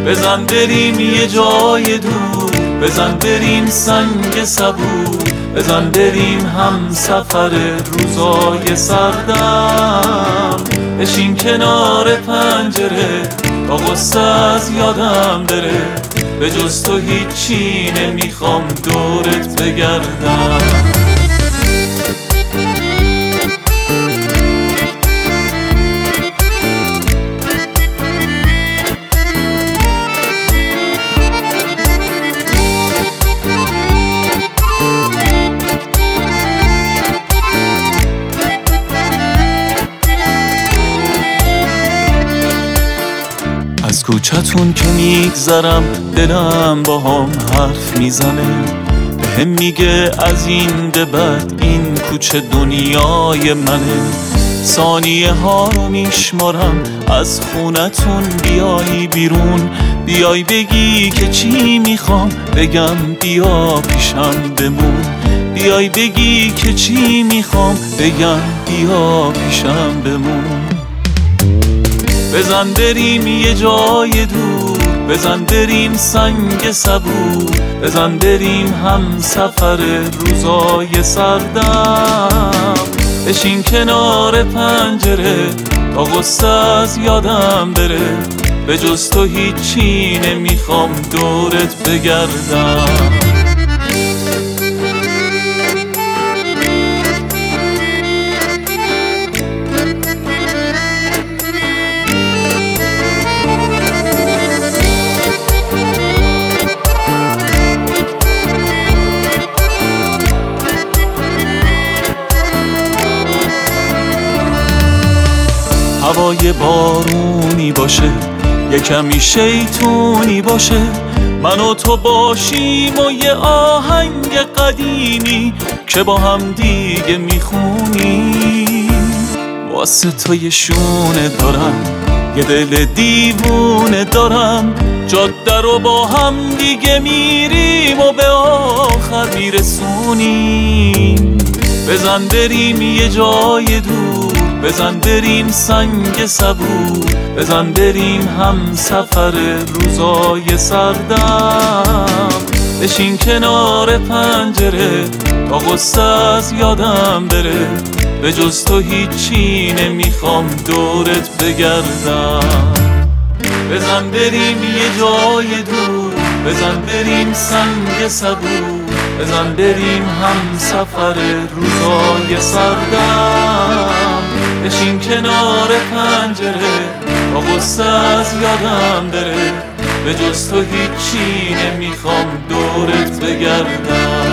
بزن بریم یه جای دور، بزن بریم سنگ صبور، بزن بریم هم سفر روزای سردم. بشین کنار پنجره تا غصه از یادم بره، به جز تو هیچی نمیخوام دورت بگردم. از کوچتون که میگذرم دلم با هم حرف میزنه، بهم میگه از این به بعد این کوچه دنیای منه. ثانیه ها رو میشمارم از خونتون بیای بیرون، بیای بگی که چی میخوام بگم، بیا پیشم بمون. بیای بگی که چی میخوام بگم، بیا پیشم بمون. بزن بریم یه جای دور، بزن بریم سنگ صبور، بزن بریم هم سفر روزای سردم. بشین کنار پنجره تا غصه از یادم بره، به جز تو هیچی نمیخوام دورت بگردم. هوای بارونی باشه، یه کمی شیطونی باشه، من و تو باشیم و یه آهنگ قدیمی که با هم دیگه میخونیم. واسه تو یه شونه دارم، یه دل دیوونه دارم، جاده رو با هم دیگه میریم و به آخر میرسونیم. بزن بریم یه جای دور، بزن بریم سنگ صبور، بزن بریم هم سفر روزای سردم. بشین کنار پنجره تا غصه از یادم بره، به جز تو هیچی نمیخوام دورت بگردم. بزن بریم یه جای دور، بزن بریم سنگ صبور، بزن بریم هم سفر روزای سردم. بشین کنار پنجره تا غصه از یادم بره، به جز تو هیچی نمیخوام دورت بگردم.